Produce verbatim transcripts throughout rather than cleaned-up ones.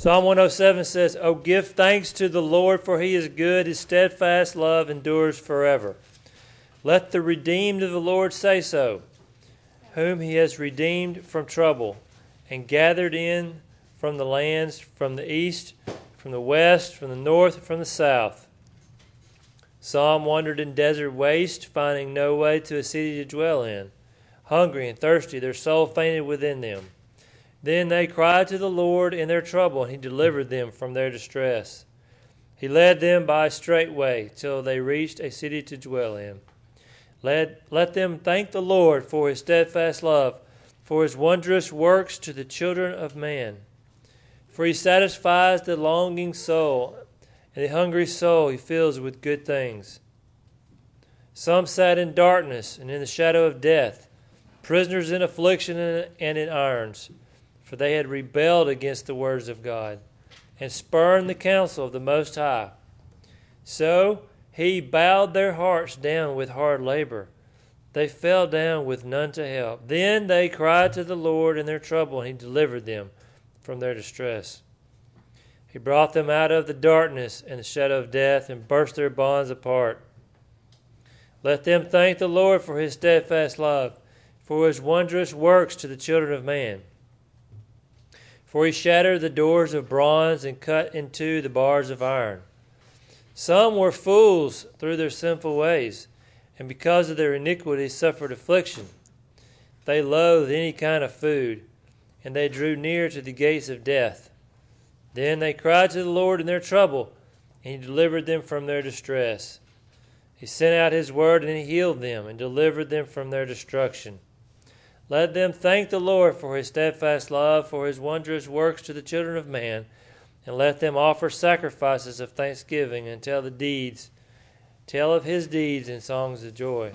Psalm one oh seven says, "Oh, give thanks to the Lord, for he is good. His steadfast love endures forever. Let the redeemed of the Lord say so, whom he has redeemed from trouble and gathered in from the lands, from the east, from the west, from the north, from the south." Some wandered in desert waste, finding no way to a city to dwell in. Hungry and thirsty, their soul fainted within them. Then they cried to the Lord in their trouble, and he delivered them from their distress. He led them by a straight way till they reached a city to dwell in. Let, let them thank the Lord for his steadfast love, for his wondrous works to the children of man. For he satisfies the longing soul, and the hungry soul he fills with good things. Some sat in darkness and in the shadow of death, prisoners in affliction and in irons, for they had rebelled against the words of God, and spurned the counsel of the Most High. So he bowed their hearts down with hard labor. They fell down with none to help. Then they cried to the Lord in their trouble, and he delivered them from their distress. He brought them out of the darkness and the shadow of death, and burst their bonds apart. Let them thank the Lord for his steadfast love, for his wondrous works to the children of man. For he shattered the doors of bronze and cut in two the bars of iron. Some were fools through their sinful ways, and because of their iniquity suffered affliction. They loathed any kind of food, and they drew near to the gates of death. Then they cried to the Lord in their trouble, and he delivered them from their distress. He sent out his word, and he healed them, and delivered them from their destruction. Let them thank the Lord for his steadfast love, for his wondrous works to the children of man, and let them offer sacrifices of thanksgiving and tell the deeds, tell of his deeds in songs of joy.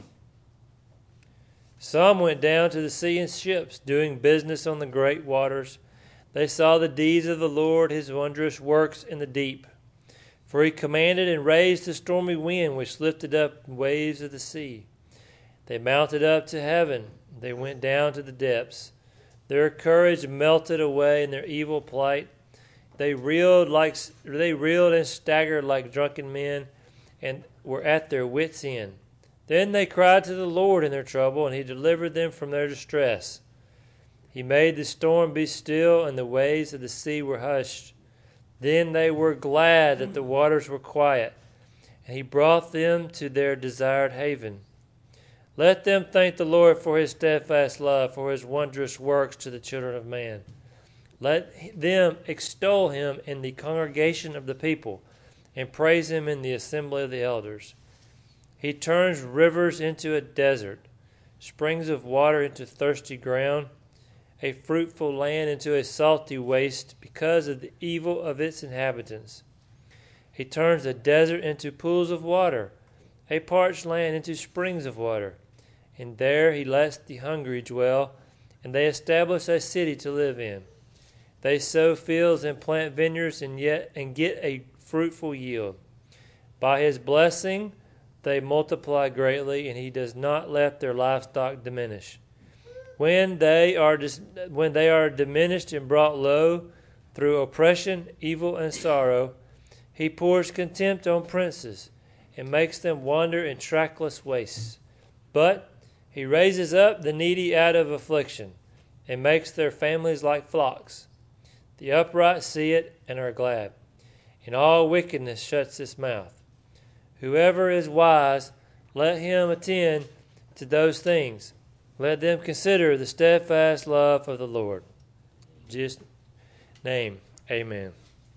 Some went down to the sea in ships, doing business on the great waters. They saw the deeds of the Lord, his wondrous works in the deep. For he commanded and raised the stormy wind, which lifted up waves of the sea. They mounted up to heaven. They went down to the depths. Their courage melted away in their evil plight. They reeled like they reeled and staggered like drunken men, and were at their wits' end. Then they cried to the Lord in their trouble, and he delivered them from their distress. He made the storm be still, and the waves of the sea were hushed. Then they were glad that the waters were quiet, and he brought them to their desired haven. Let them thank the Lord for his steadfast love, for his wondrous works to the children of man. Let them extol him in the congregation of the people, and praise him in the assembly of the elders. He turns rivers into a desert, springs of water into thirsty ground, a fruitful land into a salty waste because of the evil of its inhabitants. He turns a desert into pools of water, a parched land into springs of water. And there he lets the hungry dwell, and they establish a city to live in. They sow fields and plant vineyards and yet and get a fruitful yield. By his blessing they multiply greatly, and he does not let their livestock diminish. When they are dis- when they are diminished and brought low through oppression, evil, and sorrow, he pours contempt on princes and makes them wander in trackless wastes. But he raises up the needy out of affliction and makes their families like flocks. The upright see it and are glad, and all wickedness shuts its mouth. Whoever is wise, let him attend to those things. Let them consider the steadfast love of the Lord. In Jesus' name, amen.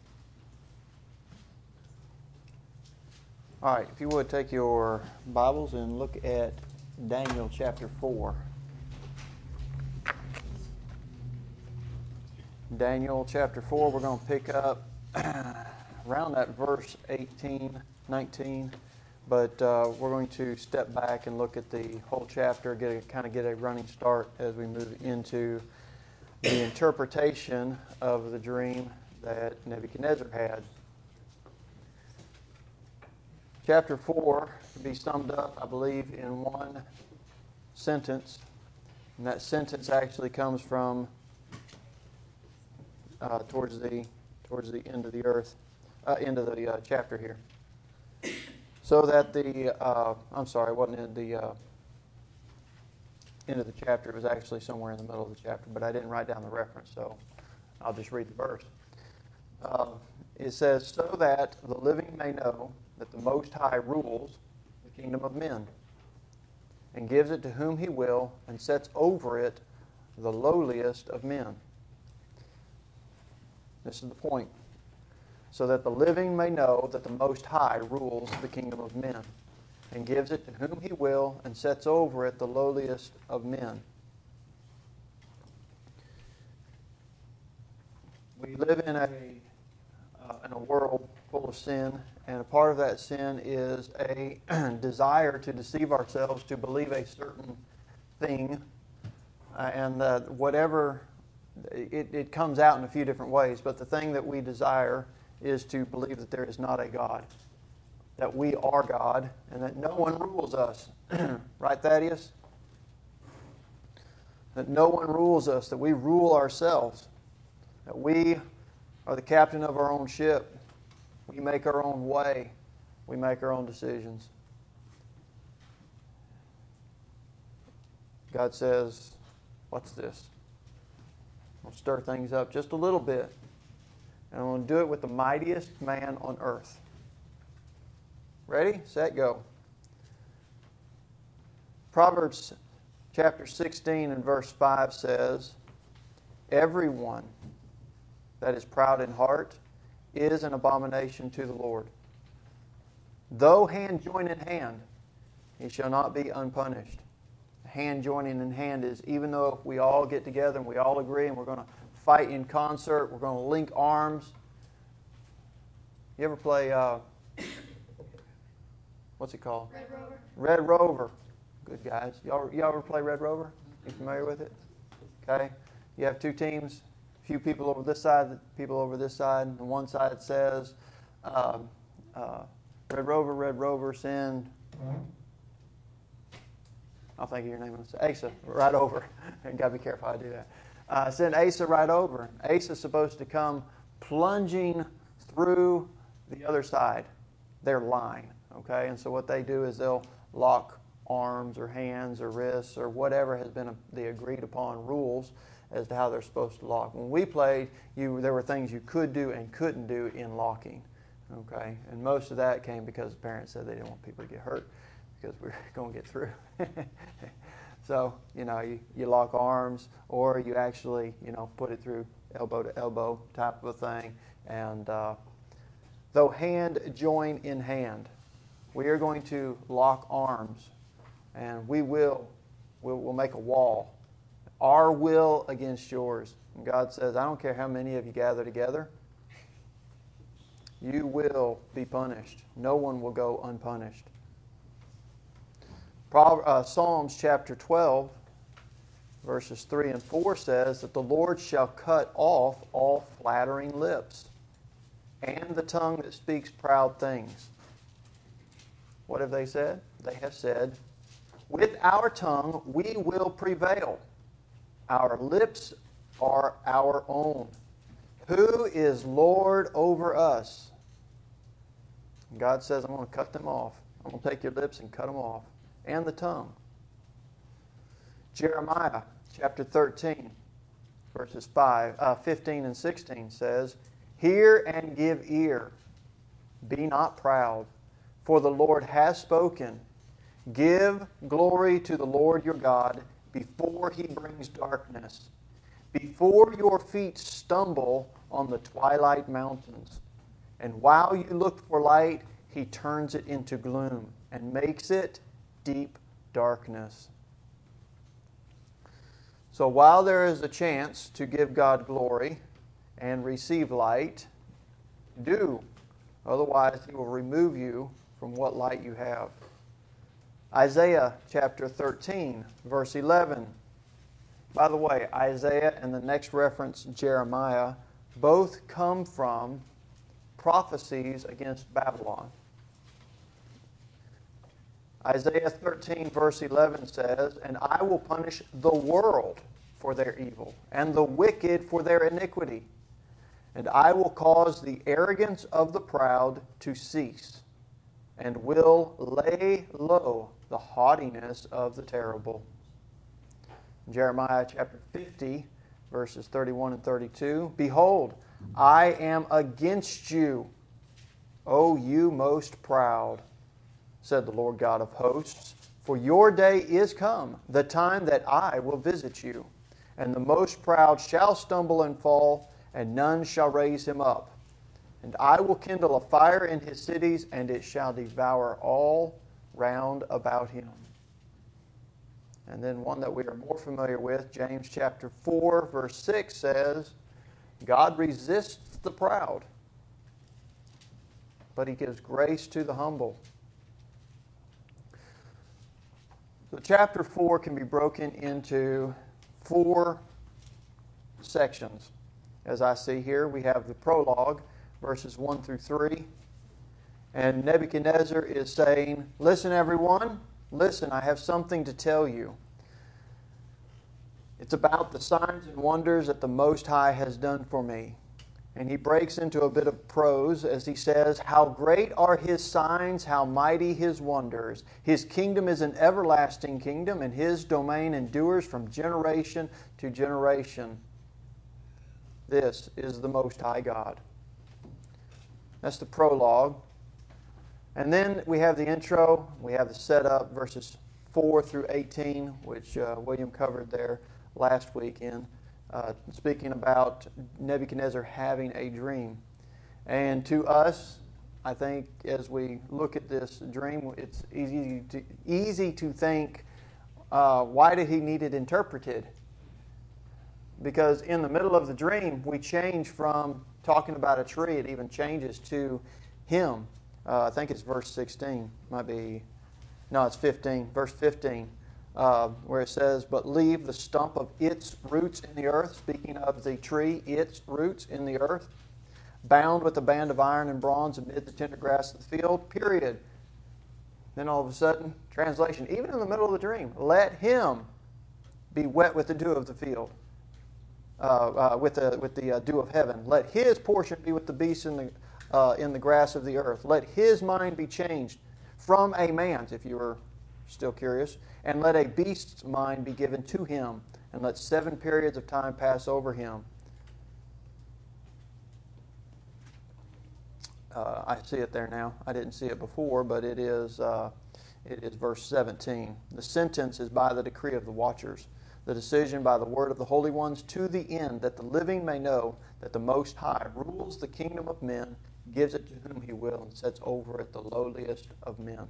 All right, if you would take your Bibles and look at Daniel chapter four. Daniel chapter four, we're going to pick up around that verse eighteen, nineteen, but uh, we're going to step back and look at the whole chapter, get a, kind of get a running start as we move into the interpretation of the dream that Nebuchadnezzar had. Chapter four can be summed up, I believe, in one sentence. And that sentence actually comes from uh, towards the towards the end of the earth, uh, end of the uh, chapter here. So that the, uh, I'm sorry, it wasn't in the uh, end of the chapter. It was actually somewhere in the middle of the chapter, but I didn't write down the reference, so I'll just read the verse. Uh, it says, so that the living may know that the Most High rules the kingdom of men, and gives it to whom He will, and sets over it the lowliest of men. This is the point. So that the living may know that the Most High rules the kingdom of men, and gives it to whom He will, and sets over it the lowliest of men. We live in a uh, in a world full of sin, and a part of that sin is a desire to deceive ourselves to believe a certain thing, uh, and uh, whatever it, it comes out in a few different ways. But the thing that we desire is to believe that there is not a God, that we are God, and that no one rules us. Right, Thaddeus? That no one rules us, that we rule ourselves, that we are the captain of our own ship. We make our own way. We make our own decisions. God says, what's this? I'll stir things up just a little bit. And I'm going to do it with the mightiest man on earth. Ready, set, go. Proverbs chapter sixteen and verse five says, everyone that is proud in heart is an abomination to the Lord. Though hand join in hand, he shall not be unpunished. Hand joining in hand is, even though if we all get together and we all agree and we're going to fight in concert, we're going to link arms. You ever play, uh, what's it called? Red Rover. Red Rover. Good guys. Y'all, y'all ever play Red Rover? You familiar with it? Okay. You have two teams. A few people over this side, people over this side. And one side says, uh, uh, Red Rover, Red Rover, send, I'll think of your name, Asa, right over. You've got to be careful how I do that. Uh, send Asa right over. Asa is supposed to come plunging through the other side, their line. Okay, and so what they do is they'll lock arms or hands or wrists or whatever has been a, the agreed upon rules as to how they're supposed to lock. When we played, you there were things you could do and couldn't do in locking. Okay, and most of that came because the parents said they didn't want people to get hurt because we we're going to get through. So, you know, you, you lock arms, or you actually, you know, put it through elbow to elbow type of a thing. And uh, though hand join in hand, we are going to lock arms, and we will, we'll, we'll make a wall. Our will against yours. And God says, I don't care how many of you gather together, you will be punished. No one will go unpunished. Uh, Psalms chapter twelve, verses three and four says that the Lord shall cut off all flattering lips and the tongue that speaks proud things. What have they said? They have said, with our tongue we will prevail. Our lips are our own. Who is Lord over us? And God says, I'm going to cut them off. I'm going to take your lips and cut them off. And the tongue. Jeremiah chapter thirteen, verses five, uh, fifteen and sixteen says, hear and give ear. Be not proud, for the Lord has spoken. Give glory to the Lord your God before He brings darkness, before your feet stumble on the twilight mountains. And while you look for light, He turns it into gloom and makes it deep darkness. So while there is a chance to give God glory and receive light, do. Otherwise, He will remove you from what light you have. Isaiah chapter thirteen, verse eleven. By the way, Isaiah and the next reference, Jeremiah, both come from prophecies against Babylon. Isaiah thirteen, verse eleven says, and I will punish the world for their evil, and the wicked for their iniquity. And I will cause the arrogance of the proud to cease, and will lay low the haughtiness of the terrible. Jeremiah chapter fifty, verses thirty-one and thirty-two. Behold, I am against you, O you most proud, said the Lord God of hosts. For your day is come, the time that I will visit you. And the most proud shall stumble and fall, and none shall raise him up. And I will kindle a fire in his cities, and it shall devour all round about him. And then one that we are more familiar with, James chapter four, verse six says, God resists the proud, but He gives grace to the humble. So chapter four can be broken into four sections. As I see here, we have the prologue, verses one through three. And Nebuchadnezzar is saying, listen everyone, listen, I have something to tell you. It's about the signs and wonders that the Most High has done for me. And he breaks into a bit of prose as he says, how great are His signs, how mighty His wonders. His kingdom is an everlasting kingdom, and His domain endures from generation to generation. This is the Most High God. That's the prologue. And then we have the intro, we have the setup, verses four through eighteen, which uh, William covered there last weekend, uh, speaking about Nebuchadnezzar having a dream. And to us, I think as we look at this dream, it's easy to, easy to think, uh, why did he need it interpreted? Because in the middle of the dream, we change from talking about a tree, it even changes to him. Uh, I think it's verse sixteen. Might be, no, it's fifteen. Verse fifteen, uh, where it says, but leave the stump of its roots in the earth, speaking of the tree, its roots in the earth, bound with a band of iron and bronze amid the tender grass of the field, period. Then all of a sudden, translation, even in the middle of the dream, let him be wet with the dew of the field. Uh, uh, with the with the uh, dew of heaven. Let his portion be with the beasts in the uh, in the grass of the earth. Let his mind be changed from a man's, if you were still curious, and let a beast's mind be given to him, and let seven periods of time pass over him. Uh, I see it there now. I didn't see it before, but it is uh, it is verse seventeen. The sentence is by the decree of the watchers, the decision by the word of the holy ones, to the end that the living may know that the Most High rules the kingdom of men, gives it to whom He will, and sets over it the lowliest of men.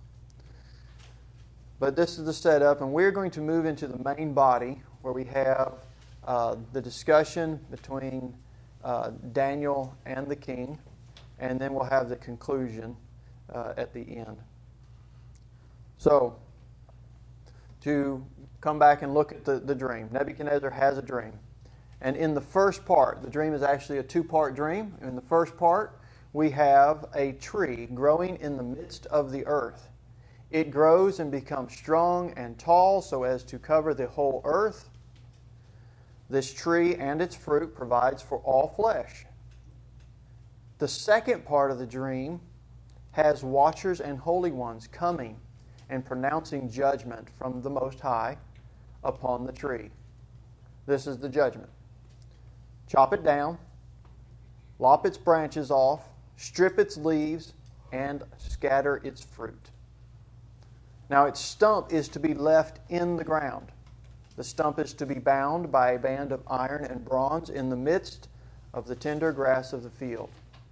But this is the setup, and we're going to move into the main body, where we have uh, the discussion between uh, Daniel and the king, and then we'll have the conclusion uh, at the end. So, to come back and look at the, the dream. Nebuchadnezzar has a dream. And in the first part, the dream is actually a two-part dream. In the first part, we have a tree growing in the midst of the earth. It grows and becomes strong and tall so as to cover the whole earth. This tree and its fruit provides for all flesh. The second part of the dream has watchers and holy ones coming and pronouncing judgment from the Most High upon the tree. This is the judgment. Chop it down, lop its branches off, strip its leaves, and scatter its fruit. Now its stump is to be left in the ground. The stump is to be bound by a band of iron and bronze in the midst of the tender grass of the field.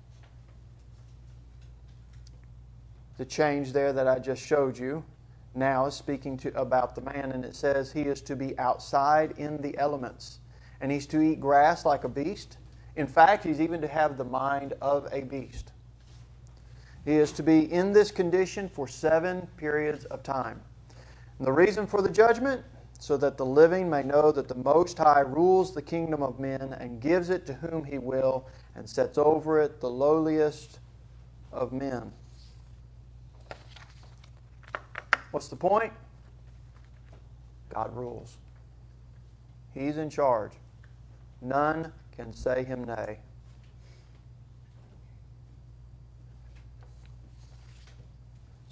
The change there that I just showed you now is speaking to about the man, and it says he is to be outside in the elements, and he's to eat grass like a beast. In fact, he's even to have the mind of a beast. He is to be in this condition for seven periods of time. And the reason for the judgment, so that the living may know that the Most High rules the kingdom of men and gives it to whom He will, and sets over it the lowliest of men. What's the point? God rules. He's in charge. None can say Him nay.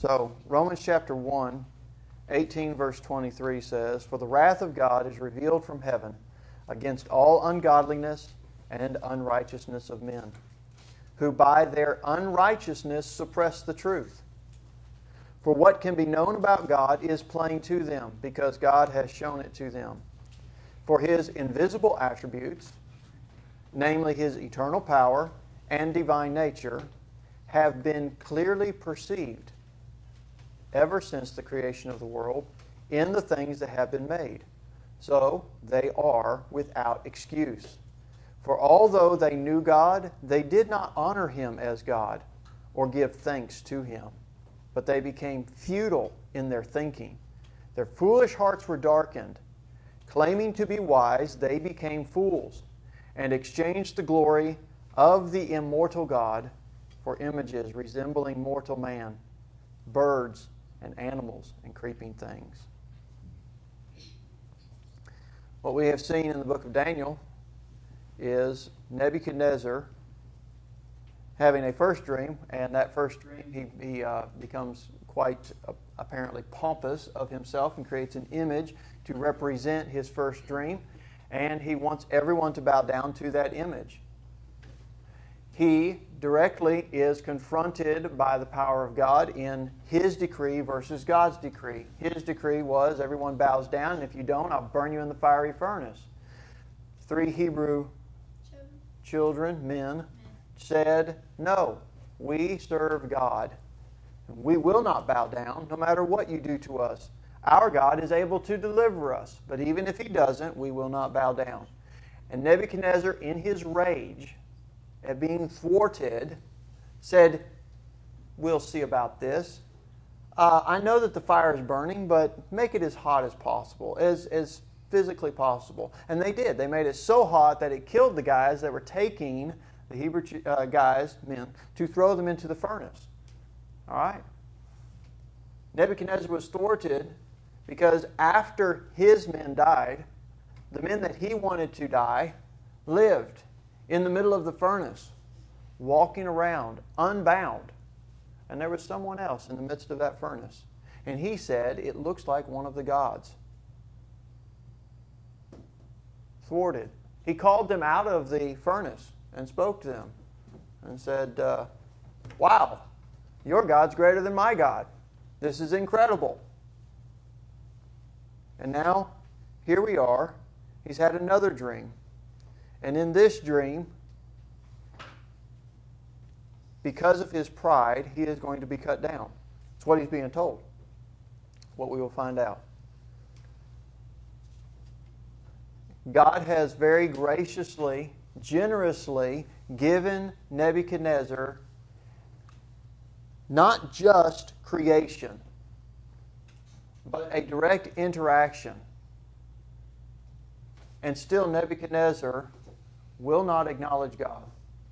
So, Romans chapter one, eighteen verse twenty-three says, "For the wrath of God is revealed from heaven against all ungodliness and unrighteousness of men, who by their unrighteousness suppress the truth. For what can be known about God is plain to them, because God has shown it to them. For His invisible attributes, namely His eternal power and divine nature, have been clearly perceived ever since the creation of the world in the things that have been made. So they are without excuse. For although they knew God, they did not honor Him as God or give thanks to Him, but they became futile in their thinking. Their foolish hearts were darkened. Claiming to be wise, they became fools and exchanged the glory of the immortal God for images resembling mortal man, birds and animals and creeping things." What we have seen in the book of Daniel is Nebuchadnezzar having a first dream, and that first dream he, he uh, becomes quite uh, apparently pompous of himself and creates an image to represent his first dream, and he wants everyone to bow down to that image. He directly is confronted by the power of God in his decree versus God's decree. His decree was everyone bows down, and if you don't, I'll burn you in the fiery furnace. Three Hebrew children, men, said, "No, we serve God. We will not bow down no matter what you do to us. Our God is able to deliver us, but even if He doesn't, we will not bow down." And Nebuchadnezzar, in his rage at being thwarted, said, "We'll see about this. Uh, I know that the fire is burning, but make it as hot as possible, as, as physically possible." And they did. They made it so hot that it killed the guys that were taking the Hebrew uh, guys, men, to throw them into the furnace. All right? Nebuchadnezzar was thwarted because after his men died, the men that he wanted to die lived in the middle of the furnace, walking around, unbound. And there was someone else in the midst of that furnace. And he said, "It looks like one of the gods." Thwarted. He called them out of the furnace and spoke to them and said, uh, "Wow, your God's greater than my God. This is incredible." And now, here we are. He's had another dream. And in this dream, because of his pride, he is going to be cut down. It's what he's being told. What we will find out. God has very graciously, generously given Nebuchadnezzar not just creation, but a direct interaction. And still Nebuchadnezzar will not acknowledge God.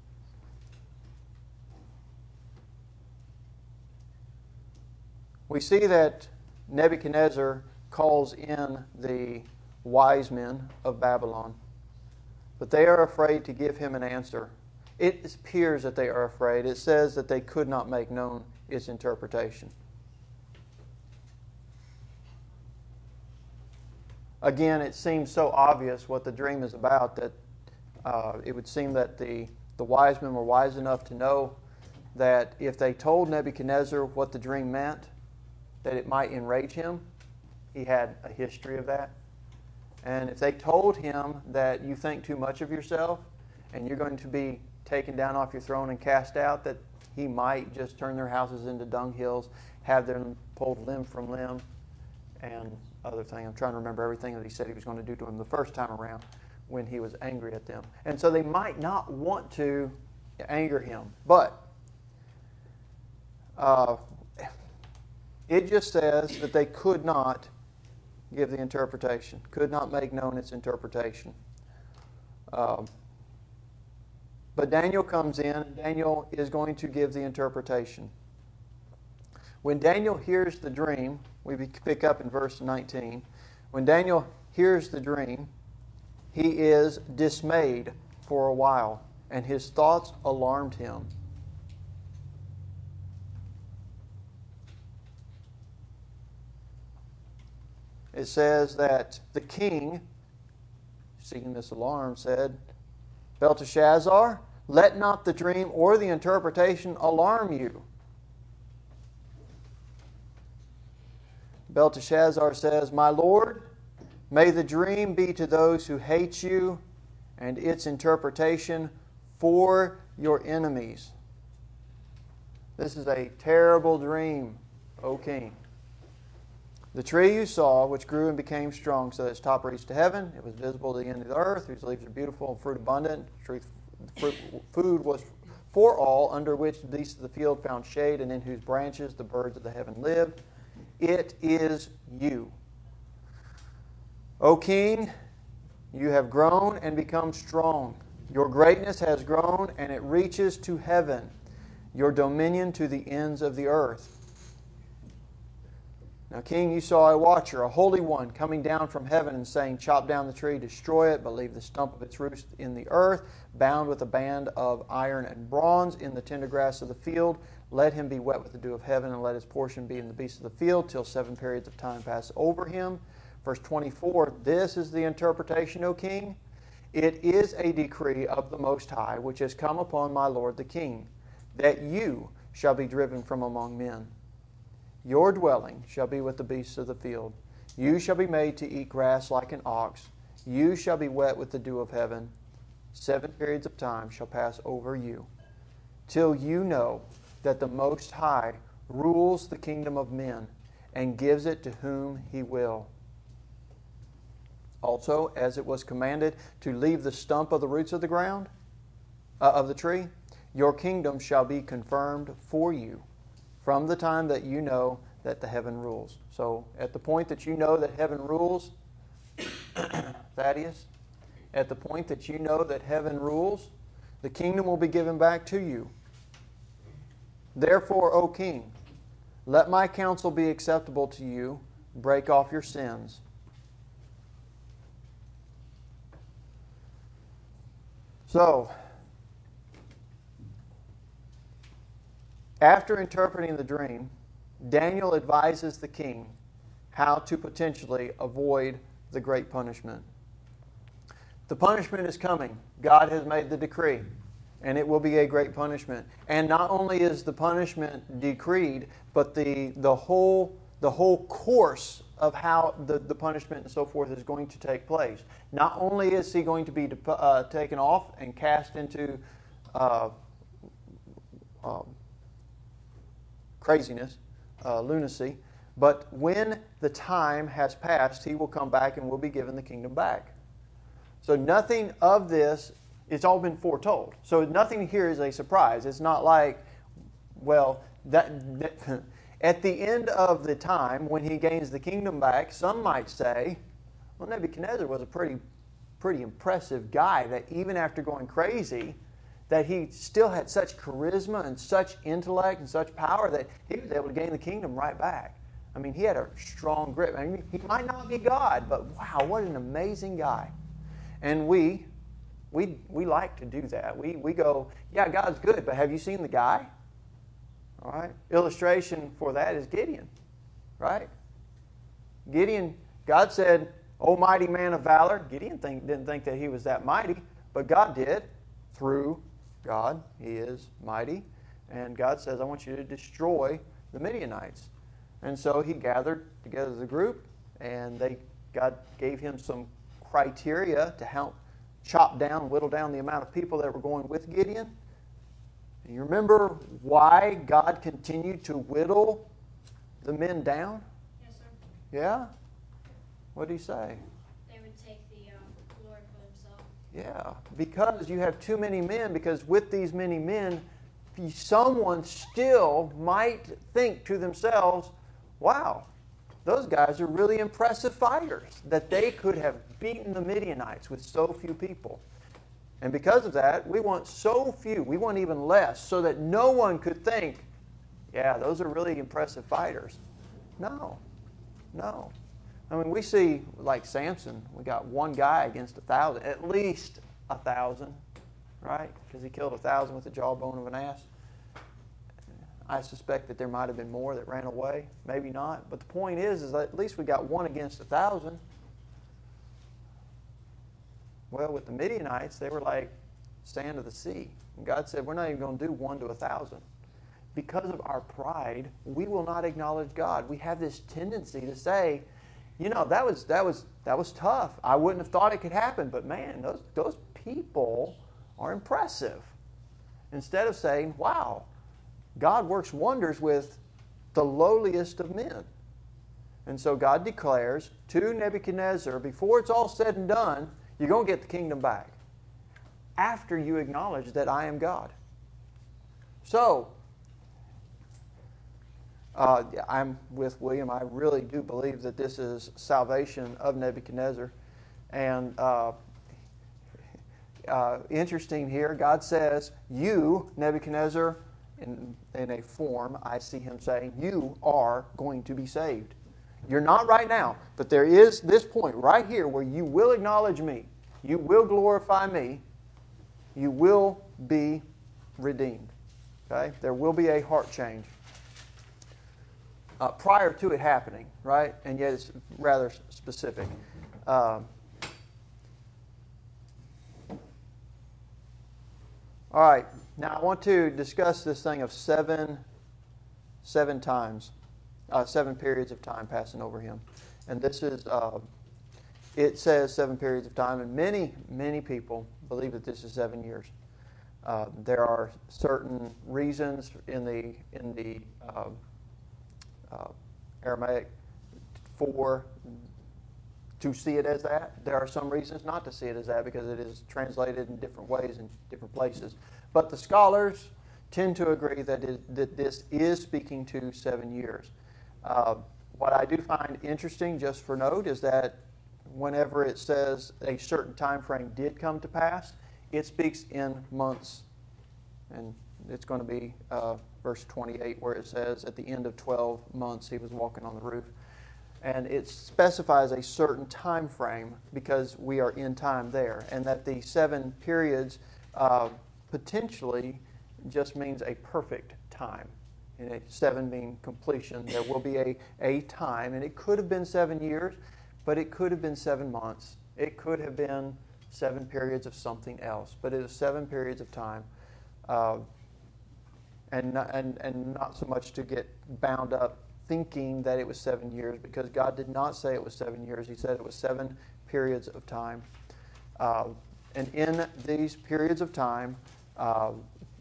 We see that Nebuchadnezzar calls in the wise men of Babylon, but they are afraid to give him an answer. It appears that they are afraid. It says that they could not make known its interpretation. Again, it seems so obvious what the dream is about that uh, it would seem that the, the wise men were wise enough to know that if they told Nebuchadnezzar what the dream meant, that it might enrage him. He had a history of that. And if they told him that you think too much of yourself and you're going to be taken down off your throne and cast out, that he might just turn their houses into dunghills, have them pulled limb from limb, and other thing. I'm trying to remember everything that he said he was going to do to them the first time around when he was angry at them. And so they might not want to anger him. But uh, it just says that they could not give the interpretation, could not make known its interpretation. Um, but Daniel comes in, and Daniel is going to give the interpretation. When Daniel hears the dream, we pick up in verse nineteen. When Daniel hears the dream, he is dismayed for a while, and his thoughts alarmed him. it says that the king, seeing this alarm, said, Belteshazzar, let not the dream or the interpretation alarm you. Belteshazzar says, My lord, may the dream be to those who hate you, and its interpretation for your enemies. This is a terrible dream, O king. The tree you saw, which grew and became strong, so that its top reached to heaven, it was visible to the end of the earth, whose leaves are beautiful and fruit abundant. Truth, fruit, food was for all, under which the beasts of the field found shade, and in whose branches the birds of the heaven lived. It is you. O king, you have grown and become strong. Your greatness has grown, and it reaches to heaven, your dominion to the ends of the earth. Now, king, you saw a watcher, a holy one, coming down from heaven and saying, Chop down the tree, destroy it, but leave the stump of its roots in the earth, bound with a band of iron and bronze in the tender grass of the field. Let him be wet with the dew of heaven, and let his portion be in the beasts of the field, till seven periods of time pass over him. Verse twenty-four, this is the interpretation, O king. It is a decree of the Most High, which has come upon my lord the king, that you shall be driven from among men. Your dwelling shall be with the beasts of the field. You shall be made to eat grass like an ox. You shall be wet with the dew of heaven. Seven periods of time shall pass over you, till you know that the Most High rules the kingdom of men and gives it to whom He will. Also, as it was commanded to leave the stump of the roots of the ground, uh, of the tree, your kingdom shall be confirmed for you from the time that you know that the heaven rules. So, at the point that you know that heaven rules, Thaddeus, at the point that you know that heaven rules, the kingdom will be given back to you. Therefore, O king, let my counsel be acceptable to you. Break off your sins. So, after interpreting the dream, Daniel advises the king how to potentially avoid the great punishment. The punishment is coming. God has made the decree, and it will be a great punishment. And not only is the punishment decreed, but the, the whole the whole course of how the, the punishment and so forth is going to take place. Not only is he going to be uh, taken off and cast into uh, um, craziness, uh, lunacy, but when the time has passed, he will come back and will be given the kingdom back. So nothing of this, it's all been foretold. So nothing here is a surprise. It's not like, well, that, that at the end of the time, when he gains the kingdom back, some might say, well, Nebuchadnezzar was a pretty, pretty impressive guy, that even after going crazy, that he still had such charisma and such intellect and such power that he was able to gain the kingdom right back. I mean, he had a strong grip. I mean, he might not be God, but wow, what an amazing guy. And we, we, we like to do that. We, we go, yeah, God's good, but have you seen the guy? All right. Illustration for that is Gideon, right? Gideon, God said, "O mighty man of valor." Gideon think, didn't think that he was that mighty, but God did. Through God, he is mighty. And God says, "I want you to destroy the Midianites." And so he gathered together the group, and they God gave him some criteria to help chop down, whittle down the amount of people that were going with Gideon. And you remember why God continued to whittle the men down? Yes, sir. Yeah? What did he say? They would take the um, glory for themselves. Yeah, because you have too many men, because with these many men, someone still might think to themselves, wow, those guys are really impressive fighters, that they could have beaten the Midianites with so few people. And because of that, we want so few, we want even less, so that no one could think, yeah, those are really impressive fighters. No, no. I mean, we see, like Samson, we got one guy against a thousand, at least a thousand, right? Because he killed a thousand with the jawbone of an ass. I suspect that there might have been more that ran away. Maybe not. But the point is, is that at least we got one against a thousand. Well, with the Midianites, they were like sand of the sea. And God said, we're not even going to do one to a thousand. Because of our pride, we will not acknowledge God. We have this tendency to say, you know, that was that was that was tough. I wouldn't have thought it could happen, but man, those those people are impressive. Instead of saying, wow, God works wonders with the lowliest of men. And so God declares to Nebuchadnezzar, before it's all said and done, you're going to get the kingdom back after you acknowledge that I am God. So, uh, I'm with William. I really do believe that this is salvation of Nebuchadnezzar. And uh, uh, interesting here, God says, you, Nebuchadnezzar, in, in a form, I see him saying, you are going to be saved. You're not right now, but there is this point right here where you will acknowledge me. You will glorify me. You will be redeemed. Okay? There will be a heart change. Uh, prior to it happening, right? And yet it's rather specific. Um, all right. Now I want to discuss this thing of seven, seven times, uh, seven periods of time passing over him. And this is, uh, it says seven periods of time, and many, many people believe that this is seven years. Uh, there are certain reasons in the in the uh, uh, Aramaic for to see it as that. There are some reasons not to see it as that because it is translated in different ways in different places. But the scholars tend to agree that it, that this is speaking to seven years. Uh, what I do find interesting, just for note, is that whenever it says a certain time frame did come to pass, it speaks in months. And it's going to be uh, verse twenty-eight where it says at the end of twelve months he was walking on the roof. And it specifies a certain time frame because we are in time there. And that the seven periods uh, potentially just means a perfect time. And a seven being completion. There will be a, a time, and it could have been seven years, but it could have been seven months. It could have been seven periods of something else. But it is seven periods of time. Uh, and, not, and, and not so much to get bound up thinking that it was seven years, because God did not say it was seven years. He said it was seven periods of time. Uh, and in these periods of time, uh,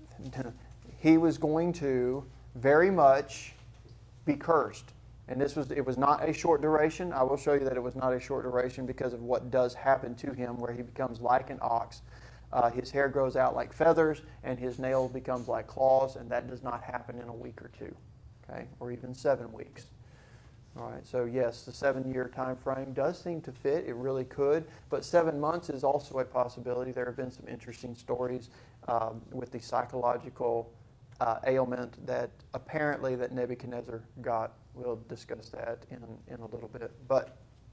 he was going to very much be cursed. And this was it was not a short duration. I will show you that it was not a short duration because of what does happen to him, where he becomes like an ox. Uh, his hair grows out like feathers, and his nails becomes like claws, and that does not happen in a week or two. Okay, or even seven weeks. All right, so yes, the seven-year time frame does seem to fit. It really could, but seven months is also a possibility. There have been some interesting stories um, with the psychological uh, ailment that apparently that Nebuchadnezzar got. We'll discuss that in in a little bit. But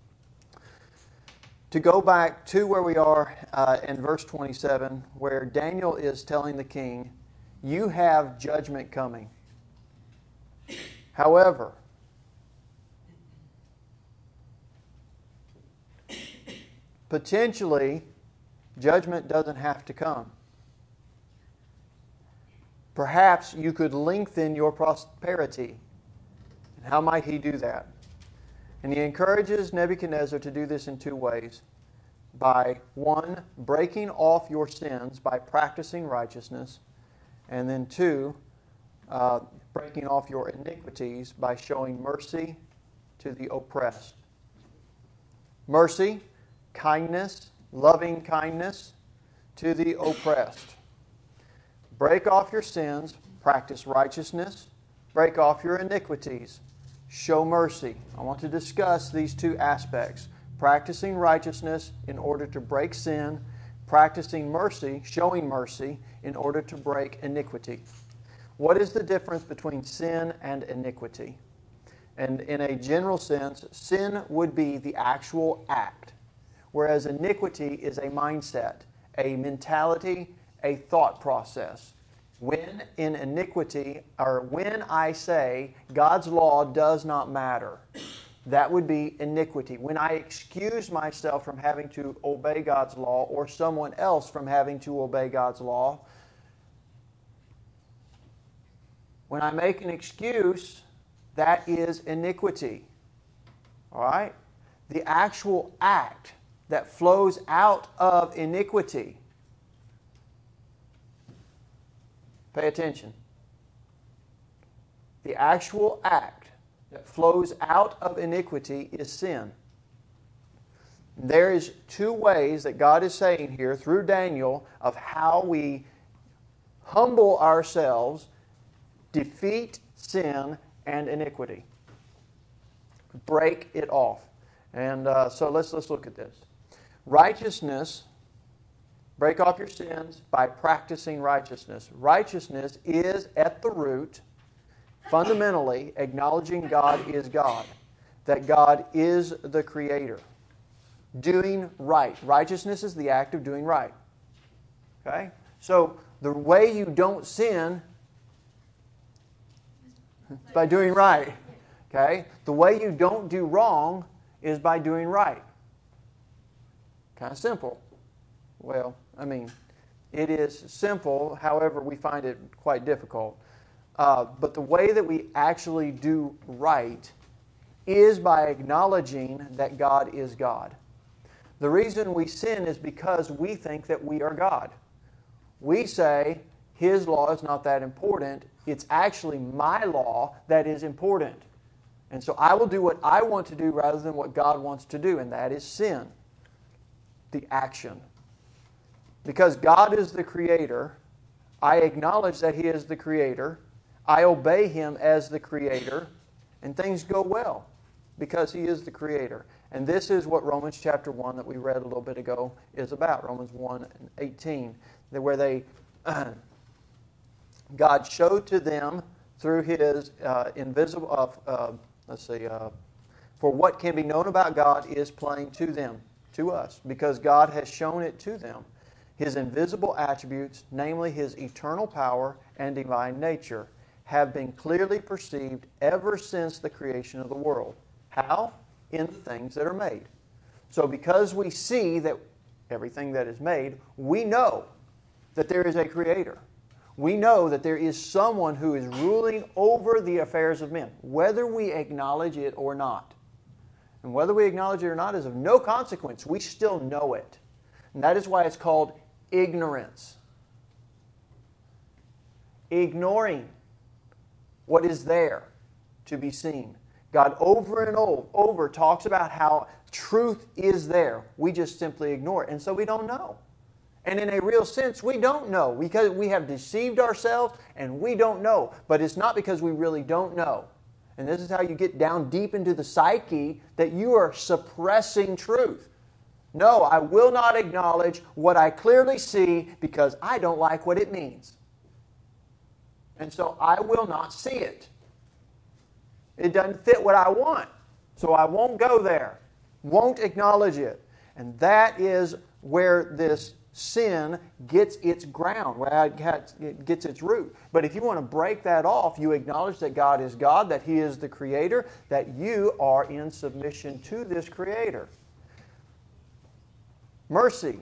to go back to where we are uh, in verse twenty-seven, where Daniel is telling the king, "You have judgment coming." However, potentially, judgment doesn't have to come. Perhaps you could lengthen your prosperity. And how might he do that? And he encourages Nebuchadnezzar to do this in two ways. By, one, breaking off your sins by practicing righteousness. And then two, uh, breaking off your iniquities by showing mercy to the oppressed. Mercy, kindness, loving kindness to the oppressed. Break off your sins, practice righteousness, break off your iniquities, show mercy. I want to discuss these two aspects. Practicing righteousness in order to break sin, practicing mercy, showing mercy in order to break iniquity. What is the difference between sin and iniquity? And in a general sense, sin would be the actual act, whereas iniquity is a mindset, a mentality, a thought process. When in iniquity, or when I say God's law does not matter, that would be iniquity. When I excuse myself from having to obey God's law, or someone else from having to obey God's law, when I make an excuse, that is iniquity. All right? The actual act that flows out of iniquity. Pay attention. The actual act that flows out of iniquity is sin. There is two ways that God is saying here through Daniel of how we humble ourselves, defeat sin and iniquity. Break it off. And uh, so let's let's look at this. Righteousness, break off your sins by practicing righteousness. Righteousness is at the root, fundamentally, acknowledging God is God, that God is the Creator. Doing right. Righteousness is the act of doing right. Okay? So the way you don't sin is by doing right. Okay? The way you don't do wrong is by doing right. Kind of simple. Well, I mean, it is simple, however, we find it quite difficult. Uh, but the way that we actually do right is by acknowledging that God is God. The reason we sin is because we think that we are God. We say, His law is not that important. It's actually my law that is important. And so I will do what I want to do rather than what God wants to do, and that is sin. The action. Because God is the Creator, I acknowledge that He is the Creator, I obey Him as the Creator, and things go well because He is the Creator. And this is what Romans chapter one that we read a little bit ago is about, Romans one and eighteen, where they uh, God showed to them through His uh, invisible, uh, uh, let's see, uh, for what can be known about God is plain to them, to us, because God has shown it to them. His invisible attributes, namely His eternal power and divine nature, have been clearly perceived ever since the creation of the world. How? In the things that are made. So because we see that everything that is made, we know that there is a Creator. We know that there is someone who is ruling over the affairs of men, whether we acknowledge it or not. And whether we acknowledge it or not is of no consequence. We still know it. And that is why it's called ignorance. Ignoring what is there to be seen. God over and over talks about how truth is there. We just simply ignore it. And so we don't know. And in a real sense, we don't know because we have deceived ourselves and we don't know. But it's not because we really don't know. And this is how you get down deep into the psyche that you are suppressing truth. No, I will not acknowledge what I clearly see because I don't like what it means. And so I will not see it. It doesn't fit what I want. So I won't go there. Won't acknowledge it. And that is where this sin gets its ground, where it gets its root. But if you want to break that off, you acknowledge that God is God, that He is the Creator, that you are in submission to this Creator. Mercy.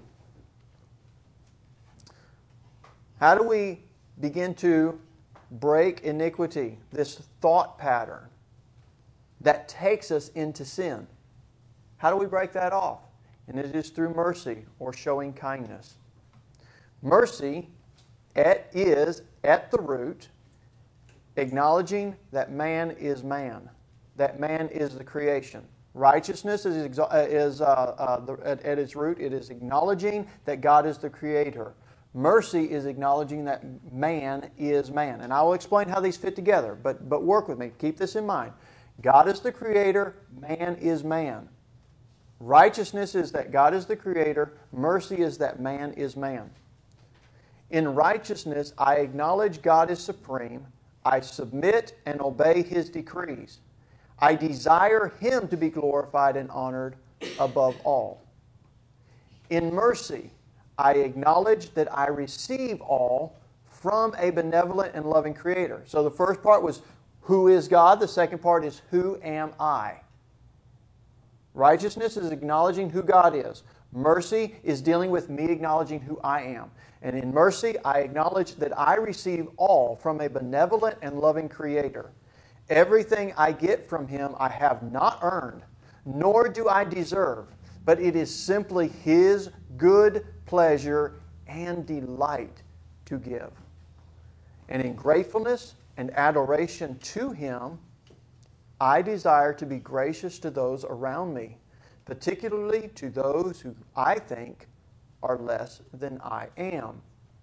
How do we begin to break iniquity, this thought pattern that takes us into sin? How do we break that off? And it is through mercy or showing kindness. Mercy at, is, at the root, acknowledging that man is man, that man is the creation. Righteousness is, is uh, uh, the, at, at its root, it is acknowledging that God is the Creator. Mercy is acknowledging that man is man. And I will explain how these fit together, but, but work with me. Keep this in mind. God is the Creator, man is man. Righteousness is that God is the Creator. Mercy is that man is man. In righteousness, I acknowledge God is supreme. I submit and obey His decrees. I desire Him to be glorified and honored above all. In mercy, I acknowledge that I receive all from a benevolent and loving Creator. So the first part was, who is God? The second part is, who am I? Righteousness is acknowledging who God is. Mercy is dealing with me acknowledging who I am. And in mercy, I acknowledge that I receive all from a benevolent and loving Creator. Everything I get from Him I have not earned, nor do I deserve, but it is simply His good pleasure and delight to give. And in gratefulness and adoration to Him, I desire to be gracious to those around me, particularly to those who I think are less than I am.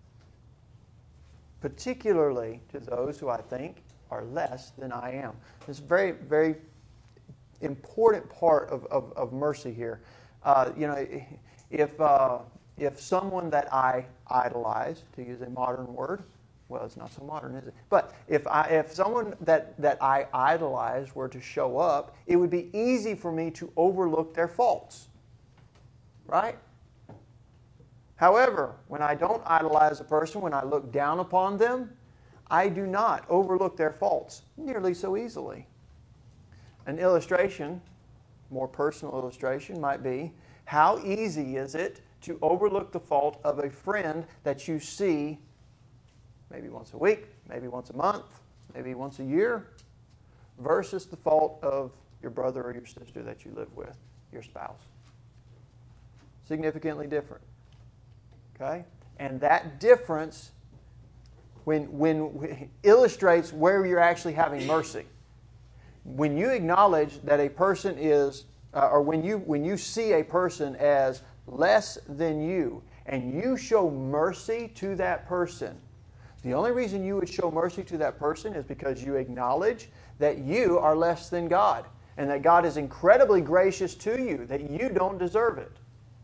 Particularly to those who I think are less than I am. This is a very, very important part of, of, of mercy here. Uh, you know, if, uh, if someone that I idolize, to use a modern word, well, it's not so modern, is it? But if I, if someone that, that I idolize were to show up, it would be easy for me to overlook their faults. Right? However, when I don't idolize a person, when I look down upon them, I do not overlook their faults nearly so easily. An illustration, more personal illustration, might be, how easy is it to overlook the fault of a friend that you see maybe once a week, maybe once a month, maybe once a year, versus the fault of your brother or your sister that you live with, your spouse. Significantly different. Okay? And that difference when, when illustrates where you're actually having mercy. When you acknowledge that a person is, uh, or when you, when you see a person as less than you, and you show mercy to that person, the only reason you would show mercy to that person is because you acknowledge that you are less than God, and that God is incredibly gracious to you, that you don't deserve it.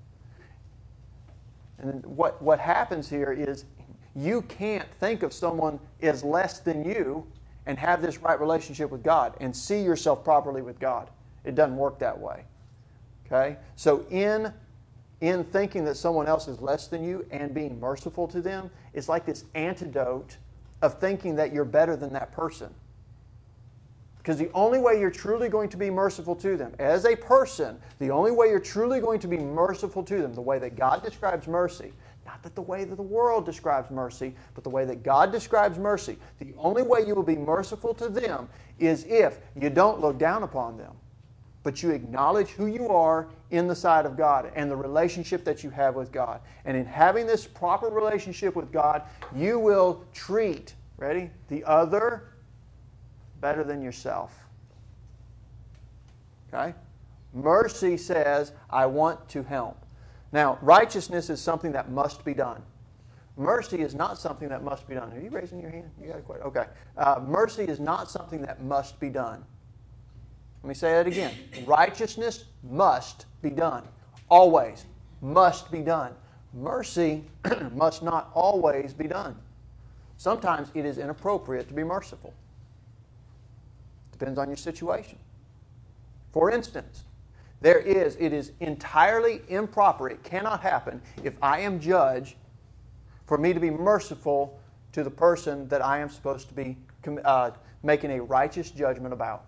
And what, what happens here is you can't think of someone as less than you and have this right relationship with God and see yourself properly with God. It doesn't work that way. Okay? So in, in thinking that someone else is less than you and being merciful to them, it's like this antidote of thinking that you're better than that person. Because the only way you're truly going to be merciful to them, as a person, the only way you're truly going to be merciful to them, the way that God describes mercy, not that the way that the world describes mercy, but the way that God describes mercy, the only way you will be merciful to them is if you don't look down upon them, but you acknowledge who you are in the sight of God and the relationship that you have with God. And in having this proper relationship with God, you will treat, ready, the other better than yourself. Okay? Mercy says, I want to help. Now, righteousness is something that must be done. Mercy is not something that must be done. Are you raising your hand? You got to quit. Okay. Uh, mercy is not something that must be done. Let me say that again. Righteousness must be done. Always must be done. Mercy must not always be done. Sometimes it is inappropriate to be merciful. Depends on your situation. For instance, there is, it is entirely improper, it cannot happen if I am judge for me to be merciful to the person that I am supposed to be uh, making a righteous judgment about.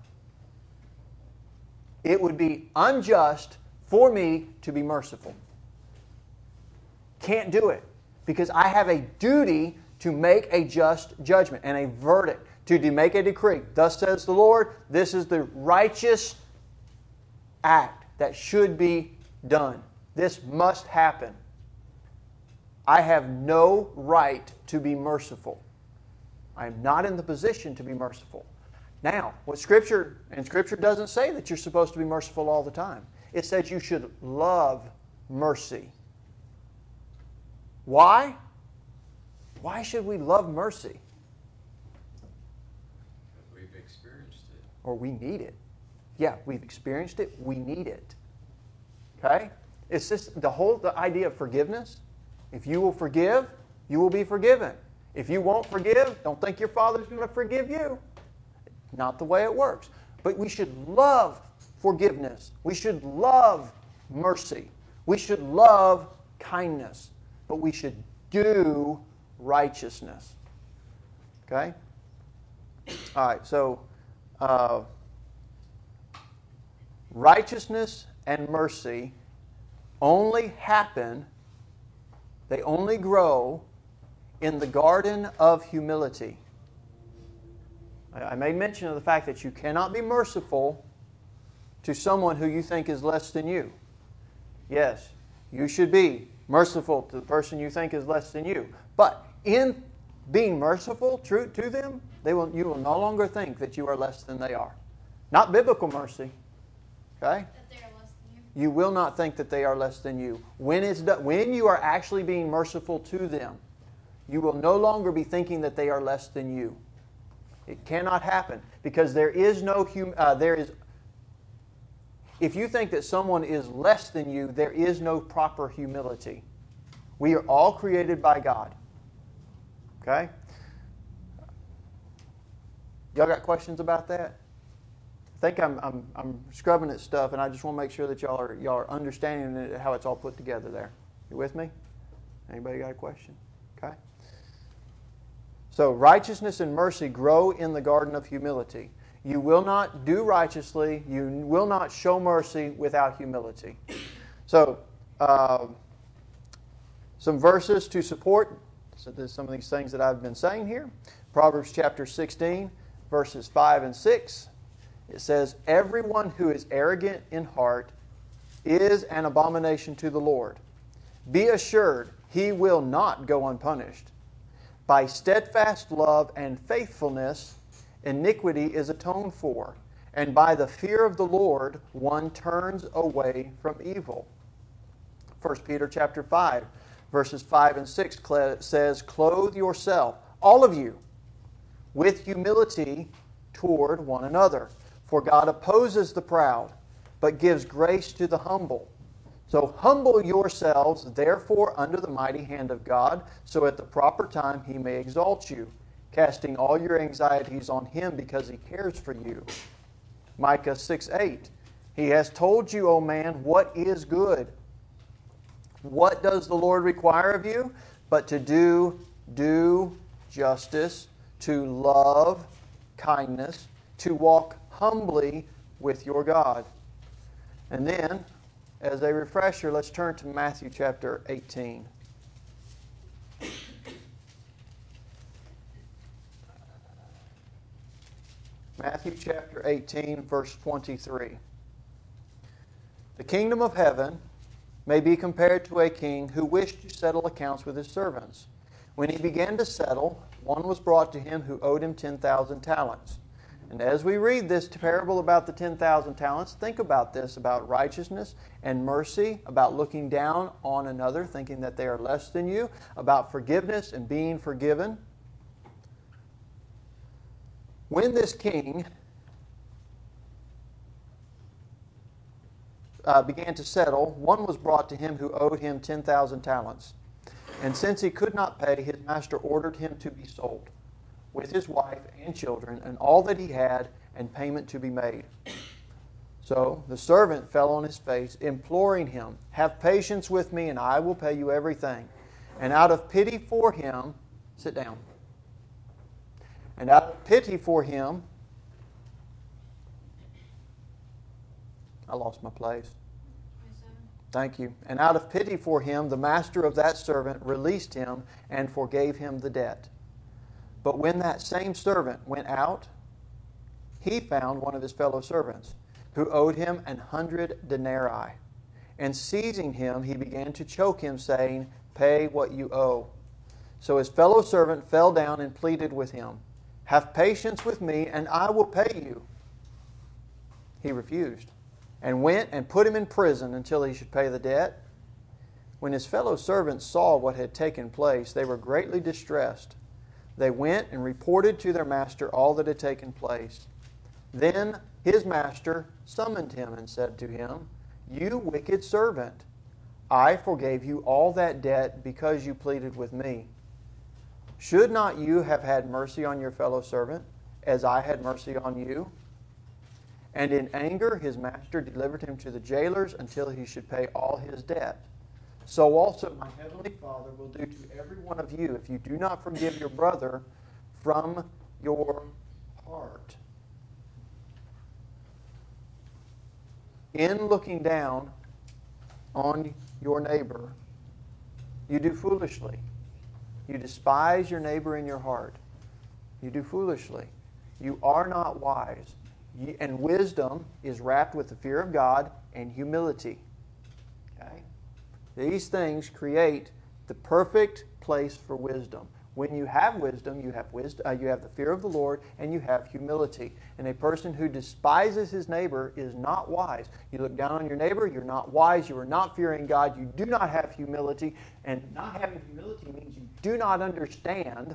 It would be unjust for me to be merciful. Can't do it because I have a duty to make a just judgment and a verdict, to make a decree. Thus says the Lord, this is the righteous act that should be done. This must happen. I have no right to be merciful. I am not in the position to be merciful. Now, what Scripture, and Scripture doesn't say that you're supposed to be merciful all the time. It says you should love mercy. Why? Why should we love mercy? We've experienced it. Or we need it. Yeah, we've experienced it. We need it. Okay? It's just the whole the idea of forgiveness. If you will forgive, you will be forgiven. If you won't forgive, don't think your Father's going to forgive you. Not the way it works. But we should love forgiveness. We should love mercy. We should love kindness. But we should do righteousness. Okay? All right, so uh, righteousness and mercy only happen, they only grow in the garden of humility. I made mention of the fact that you cannot be merciful to someone who you think is less than you. Yes, you should be merciful to the person you think is less than you. But in being merciful to, to them, they will, you will no longer think that you are less than they are. Not biblical mercy. Okay? That they are less than you. You will not think that they are less than you. When, it's done, when you are actually being merciful to them, you will no longer be thinking that they are less than you. It cannot happen because there is no hum, uh, there is. If you think that someone is less than you, there is no proper humility. We are all created by God. Okay? Y'all got questions about that? I think I'm I'm I'm scrubbing at stuff, and I just want to make sure that y'all are y'all are understanding it, how it's all put together there. You with me? Anybody got a question? Okay. So righteousness and mercy grow in the garden of humility. You will not do righteously. You will not show mercy without humility. So, uh, some verses to support some of these things that I've been saying here. Proverbs chapter sixteen, verses five and six. It says, "Everyone who is arrogant in heart is an abomination to the Lord. Be assured, he will not go unpunished. By steadfast love and faithfulness, iniquity is atoned for, and by the fear of the Lord, one turns away from evil." First Peter chapter five, verses five and six says, "Clothe yourself, all of you, with humility toward one another. For God opposes the proud, but gives grace to the humble. So humble yourselves, therefore, under the mighty hand of God, so at the proper time He may exalt you, casting all your anxieties on Him because He cares for you." Micah six eight. "He has told you, O man, what is good. What does the Lord require of you? But to do, do justice, to love kindness, to walk humbly with your God." And then, as a refresher, let's turn to Matthew chapter eighteen. Matthew chapter eighteen, verse twenty-three. "The kingdom of heaven may be compared to a king who wished to settle accounts with his servants. When he began to settle, one was brought to him who owed him ten thousand talents. And as we read this parable about the ten thousand talents, think about this, about righteousness and mercy, about looking down on another, thinking that they are less than you, about forgiveness and being forgiven. When this king uh, began to settle, one was brought to him who owed him ten thousand talents. And since he could not pay, his master ordered him to be sold, with his wife and children, and all that he had, and payment to be made. So the servant fell on his face, imploring him, 'Have patience with me, and I will pay you everything.' And out of pity for him," sit down. "And out of pity for him," I lost my place. Thank you. "And out of pity for him, the master of that servant released him and forgave him the debt. But when that same servant went out, he found one of his fellow servants who owed him an hundred denarii. And seizing him, he began to choke him, saying, 'Pay what you owe.' So his fellow servant fell down and pleaded with him, 'Have patience with me, and I will pay you.' He refused, and went and put him in prison until he should pay the debt. When his fellow servants saw what had taken place, they were greatly distressed. They went and reported to their master all that had taken place. Then his master summoned him and said to him, 'You wicked servant, I forgave you all that debt because you pleaded with me. Should not you have had mercy on your fellow servant, as I had mercy on you?' And in anger his master delivered him to the jailers until he should pay all his debt. So also my heavenly Father will do to every one of you if you do not forgive your brother from your heart. In looking down on your neighbor, you do foolishly. You despise your neighbor in your heart. You do foolishly. You are not wise. You, and wisdom is wrapped with the fear of God and humility. Okay? These things create the perfect place for wisdom. When you have wisdom, you have wisdom, uh, you have the fear of the Lord, and you have humility. And a person who despises his neighbor is not wise. You look down on your neighbor, you're not wise, you are not fearing God, you do not have humility, and not having humility means you do not understand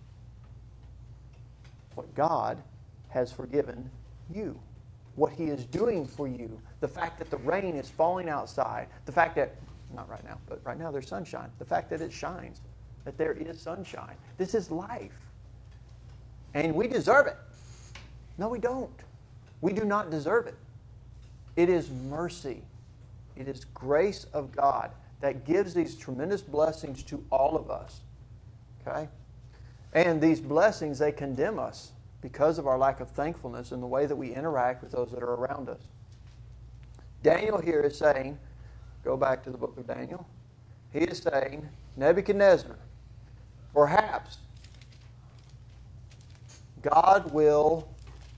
what God has forgiven you, what He is doing for you, the fact that the rain is falling outside, the fact that, not right now, but right now there's sunshine, the fact that it shines, that there is sunshine. This is life. And we deserve it. No, we don't. We do not deserve it. It is mercy. It is grace of God that gives these tremendous blessings to all of us. Okay? And these blessings, they condemn us because of our lack of thankfulness in the way that we interact with those that are around us. Daniel here is saying, go back to the book of Daniel, he is saying, Nebuchadnezzar, perhaps God will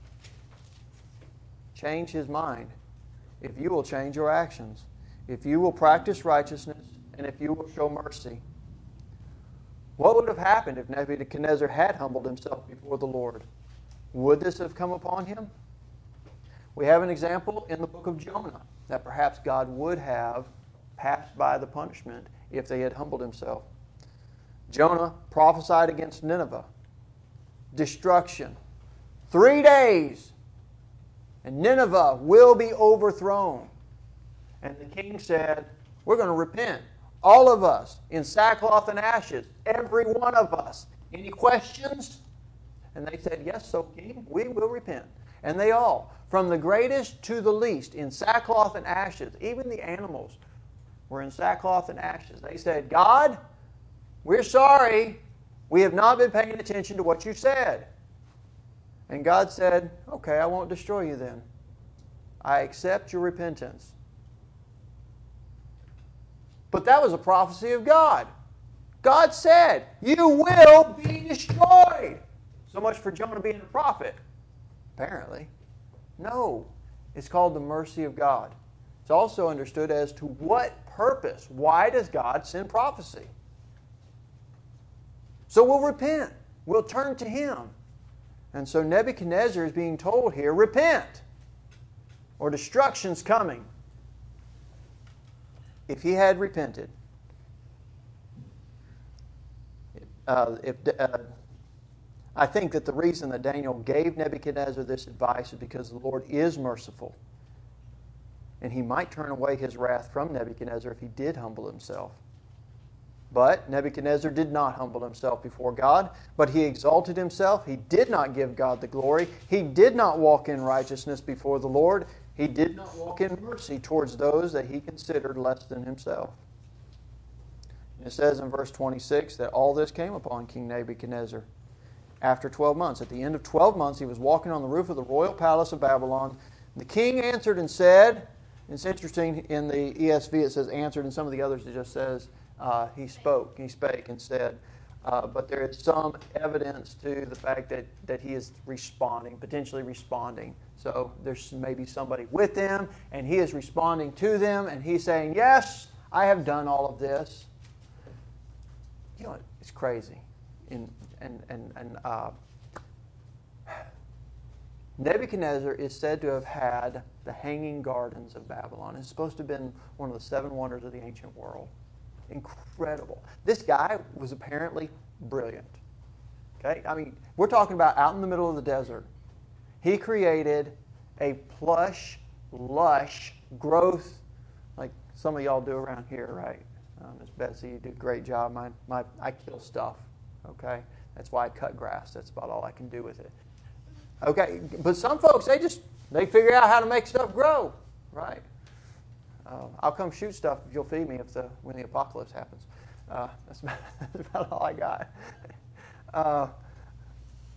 change His mind if you will change your actions, if you will practice righteousness, and if you will show mercy. What would have happened if Nebuchadnezzar had humbled himself before the Lord? Would this have come upon him? We have an example in the book of Jonah that perhaps God would have passed by the punishment if they had humbled himself. Jonah prophesied against Nineveh. Destruction. Three days, and Nineveh will be overthrown. And the king said, we're going to repent. All of us, in sackcloth and ashes. Every one of us. Any questions? And they said, yes, so king, we will repent. And they all, from the greatest to the least, in sackcloth and ashes, even the animals were in sackcloth and ashes. They said, God, we're sorry. We have not been paying attention to what you said. And God said, okay, I won't destroy you then. I accept your repentance. But that was a prophecy of God. God said, you will be destroyed. So much for Jonah being a prophet. Apparently. No. It's called the mercy of God. It's also understood as to what purpose. Why does God send prophecy? So we'll repent. We'll turn to Him. And so Nebuchadnezzar is being told here, repent, or destruction's coming. If he had repented, uh, if uh, I think that the reason that Daniel gave Nebuchadnezzar this advice is because the Lord is merciful. And He might turn away His wrath from Nebuchadnezzar if he did humble himself. But Nebuchadnezzar did not humble himself before God, but he exalted himself. He did not give God the glory. He did not walk in righteousness before the Lord. He did not walk in mercy towards those that he considered less than himself. And it says in verse twenty-six that all this came upon King Nebuchadnezzar after twelve months. At the end of twelve months, he was walking on the roof of the royal palace of Babylon. The king answered and said, and it's interesting, in the E S V it says answered, and some of the others it just says, Uh, he spoke, he spake and said. Uh, but there is some evidence to the fact that, that he is responding, potentially responding. So there's maybe somebody with him, and he is responding to them, and he's saying, yes, I have done all of this. You know, it's crazy. In, and and, and uh, Nebuchadnezzar is said to have had the Hanging Gardens of Babylon. It's supposed to have been one of the seven wonders of the ancient world. Incredible. This guy was apparently brilliant. Okay? I mean, we're talking about out in the middle of the desert. He created a plush, lush growth like some of y'all do around here, right? Um, Miss Betsy, you do a great job. My, my, I kill stuff. Okay? That's why I cut grass. That's about all I can do with it. Okay? But some folks, they just, they figure out how to make stuff grow, right? Uh, I'll come shoot stuff if you'll feed me if the when the apocalypse happens. Uh, that's, about, that's about all I got. Uh,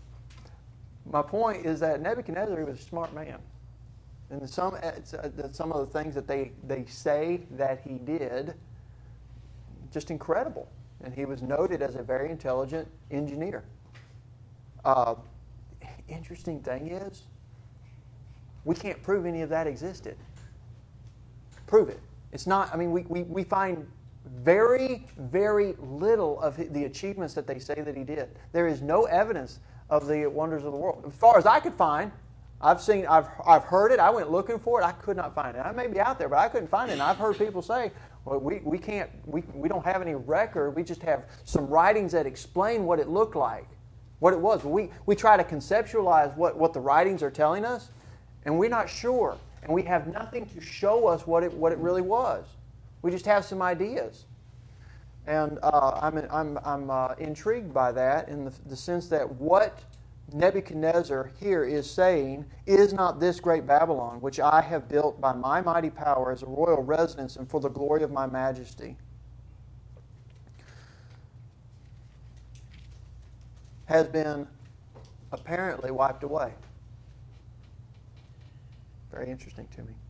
my point is that Nebuchadnezzar was a smart man. And some, some of the things that they, they say that he did, just incredible. And he was noted as a very intelligent engineer. Uh, interesting thing is, we can't prove any of that existed. Prove it. It's not, I mean, we, we, we find very, very little of the achievements that they say that he did. There is no evidence of the wonders of the world. As far as I could find, I've seen, I've, I've heard it, I went looking for it, I could not find it. I may be out there, but I couldn't find it. And I've heard people say, well, we, we can't, we, we don't have any record, we just have some writings that explain what it looked like, what it was. We, we try to conceptualize what, what the writings are telling us, and we're not sure. And we have nothing to show us what it, what it really was. We just have some ideas. And uh, I'm, I'm, I'm uh, intrigued by that in the, the sense that what Nebuchadnezzar here is saying, is not this great Babylon, which I have built by my mighty power as a royal residence and for the glory of my majesty, has been apparently wiped away. Very interesting to me.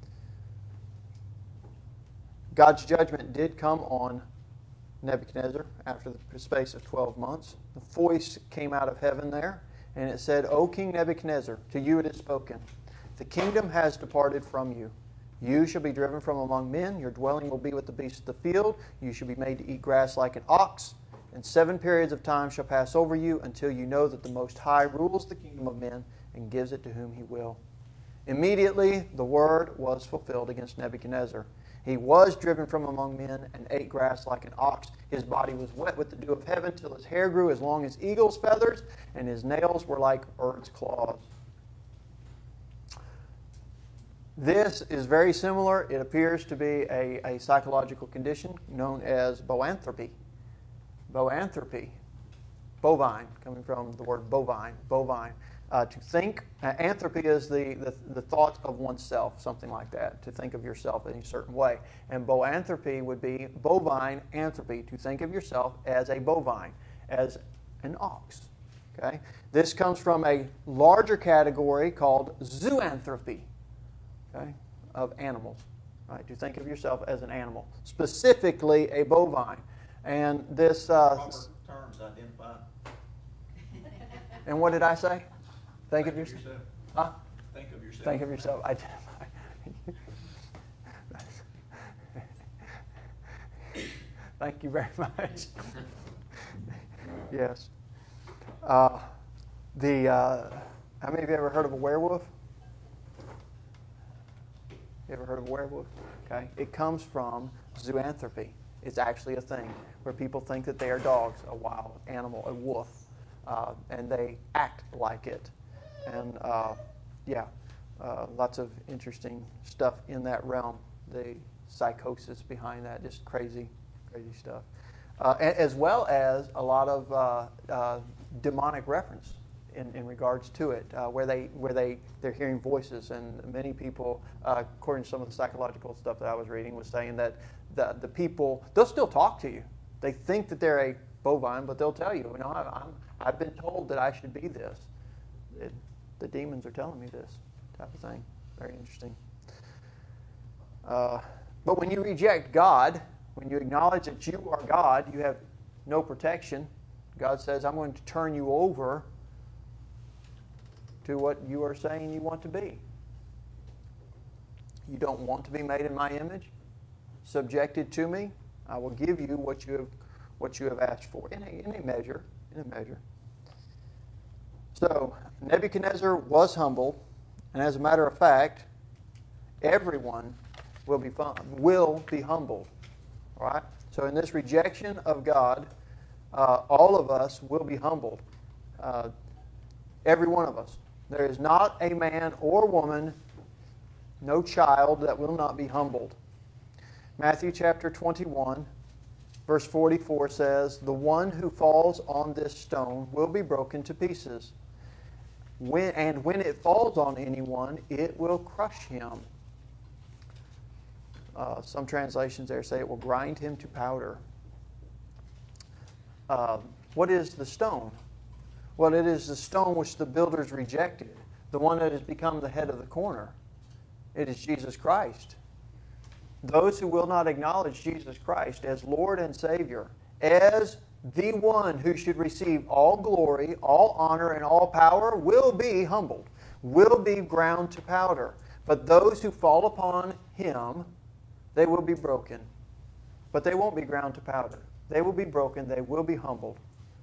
God's judgment did come on Nebuchadnezzar after the space of twelve months. The voice came out of heaven there, and it said, O King Nebuchadnezzar, to you it is spoken. The kingdom has departed from you. You shall be driven from among men. Your dwelling will be with the beasts of the field. You shall be made to eat grass like an ox. And seven periods of time shall pass over you until you know that the Most High rules the kingdom of men and gives it to whom he will. Immediately the word was fulfilled against Nebuchadnezzar. He was driven from among men and ate grass like an ox. His body was wet with the dew of heaven till his hair grew as long as eagle's feathers, and his nails were like birds' claws. This is very similar. It appears to be a, a psychological condition known as boanthropy. Boanthropy. Bovine, coming from the word bovine. Bovine. Uh, to think, uh, anthropy is the, the, the thought of oneself, something like that, to think of yourself in a certain way. And boanthropy would be bovine anthropy, to think of yourself as a bovine, as an ox. Okay? This comes from a larger category called zoanthropy, okay, of animals. Right? To think of yourself as an animal, specifically a bovine. And this... Uh, Proper terms identify. And what did I say? Think, Think of yourself. yourself. Huh? Think of yourself. Think of yourself. Identify. Thank you very much. Yes. Uh, the uh, how many of you ever heard of a werewolf? You ever heard of a werewolf? Okay. It comes from zoanthropy. It's actually a thing where people think that they are dogs, a wild animal, a wolf, uh, and they act like it. And uh, yeah, uh, lots of interesting stuff in that realm. The psychosis behind that, just crazy, crazy stuff. Uh, as well as a lot of uh, uh, demonic reference in, in regards to it, uh, where they where they they're hearing voices, and many people, uh, according to some of the psychological stuff that I was reading, was saying that the the people, they'll still talk to you. They think that they're a bovine, but they'll tell you, you know, I, I'm I've been told that I should be this. It, the demons are telling me this type of thing. Very interesting. Uh, but when you reject God, when you acknowledge that you are God, you have no protection. God says, I'm going to turn you over to what you are saying you want to be. You don't want to be made in my image, subjected to me. I will give you what you have, what you have asked for in a, in a measure. In a measure. So Nebuchadnezzar was humble, and as a matter of fact, everyone will be fun, will be humbled. All right. So in this rejection of God, uh, all of us will be humbled. Uh, every one of us. There is not a man or woman, no child that will not be humbled. Matthew chapter twenty-one, verse forty-four says, "The one who falls on this stone will be broken to pieces. When, and when it falls on anyone, it will crush him." Uh, some translations there say it will grind him to powder. Uh, what is the stone? Well, it is the stone which the builders rejected, the one that has become the head of the corner. It is Jesus Christ. Those who will not acknowledge Jesus Christ as Lord and Savior, as the one who should receive all glory, all honor, and all power, will be humbled, will be ground to powder. But those who fall upon Him, they will be broken. But they won't be ground to powder. They will be broken. They will be humbled.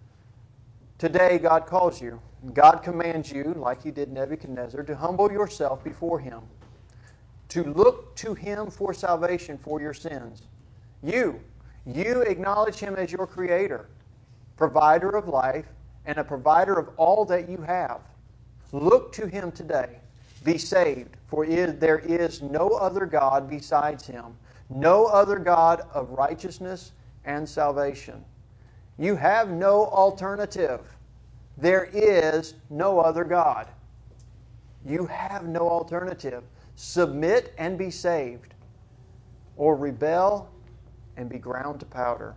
Today, God calls you. God commands you, like He did Nebuchadnezzar, to humble yourself before Him, to look to Him for salvation for your sins. You, you acknowledge Him as your Creator, provider of life, and a provider of all that you have. Look to Him today. Be saved, for it, there is no other God besides Him, no other God of righteousness and salvation. You have no alternative. There is no other God. You have no alternative. Submit and be saved, or rebel and be ground to powder.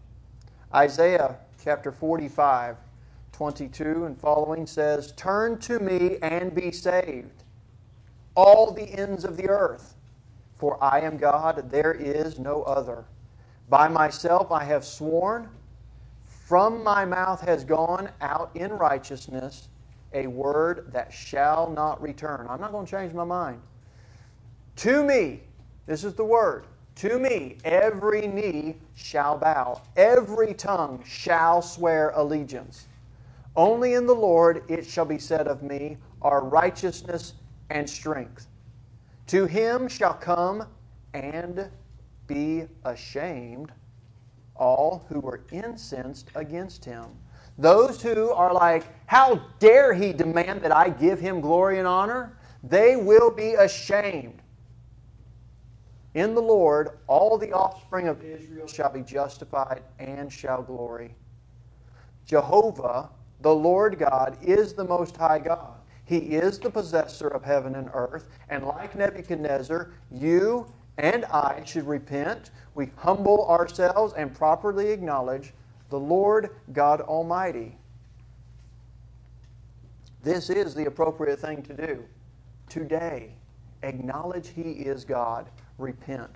Isaiah chapter forty-five, twenty-two and following says, "Turn to me and be saved, all the ends of the earth, for I am God, there is no other. By myself I have sworn, from my mouth has gone out in righteousness a word that shall not return." I'm not going to change my mind. To me, this is the word, to me every knee shall bow, every tongue shall swear allegiance. Only in the Lord it shall be said of me are righteousness and strength. To Him shall come and be ashamed all who were incensed against Him. Those who are like, how dare He demand that I give Him glory and honor? They will be ashamed. In the Lord, all the offspring of Israel shall be justified and shall glory. Jehovah, the Lord God, is the Most High God. He is the possessor of heaven and earth. And like Nebuchadnezzar, you and I should repent. We humble ourselves and properly acknowledge the Lord God Almighty. This is the appropriate thing to do. Today, acknowledge He is God. Repent.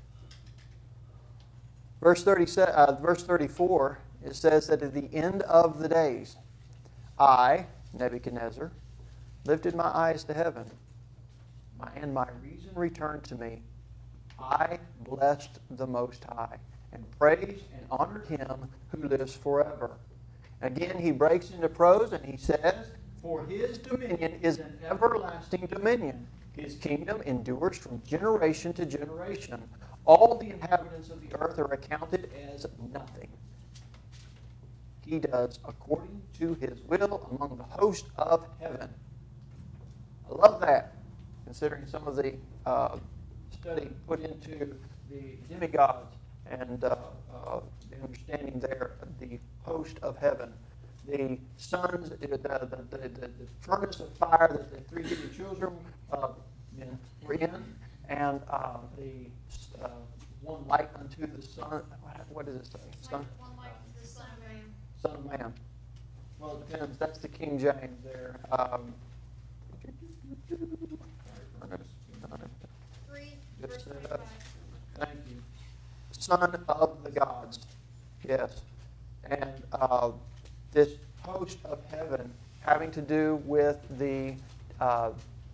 Verse thirty-seven, uh, verse thirty-four, it says that at the end of the days, I, Nebuchadnezzar, lifted my eyes to heaven, and my reason returned to me. I blessed the Most High, and praised and honored Him who lives forever. Again, he breaks into prose, and he says, "For His dominion is an everlasting dominion. His kingdom endures from generation to generation. All the inhabitants of the earth are accounted as nothing. He does according to His will among the host of heaven." I love that, considering some of the uh, study put into the demigods and uh, uh, the understanding there of the host of heaven. The sons, the, the, the, the, the furnace of fire that the three Hebrew children uh, were in, and uh, the uh, one like unto the sun. What does it say? Son, One like the Son of Man. son of Man. Well, it depends. That's the King James there. Um, Three, Just verse said that. twenty-five. Thank you. Son of the gods. Yes. And uh, this host of heaven having to do with the, uh,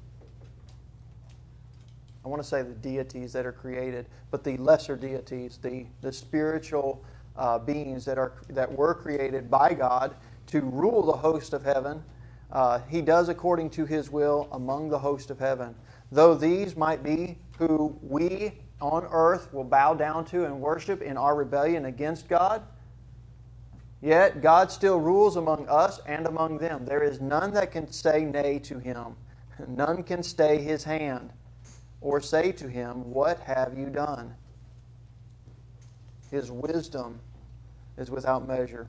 I want to say the deities that are created, but the lesser deities, the, the spiritual uh, beings that are that were created by God to rule the host of heaven. Uh, he does according to His will among the host of heaven. Though these might be who we on earth will bow down to and worship in our rebellion against God, yet God still rules among us and among them. There is none that can say nay to Him. None can stay His hand or say to Him, "What have you done?" His wisdom is without measure.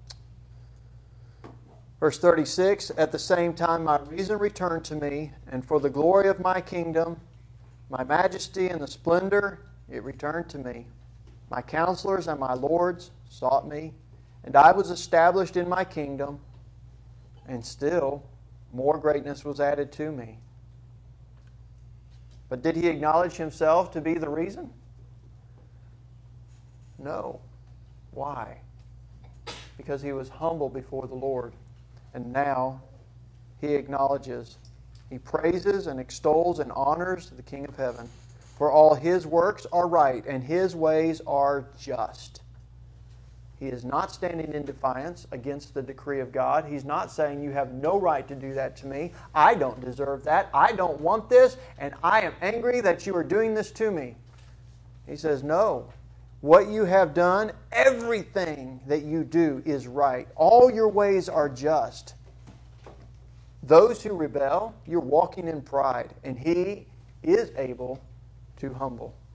Verse thirty-six, "At the same time my reason returned to me, and for the glory of my kingdom, my majesty and the splendor, it returned to me. My counselors and my lords sought me, and I was established in my kingdom. and still more greatness was added to me. But did he acknowledge himself to be the reason? No. Why? Because he was humble before the Lord. And now he acknowledges, he praises and extols and honors the King of heaven. For all his works are right and his ways are just. He is not standing in defiance against the decree of God. He's not saying, you have no right to do that to me. I don't deserve that. I don't want this. And I am angry that you are doing this to me. He says, no. What you have done, everything that you do is right. All your ways are just. Those who rebel, you're walking in pride. And He is able to humble.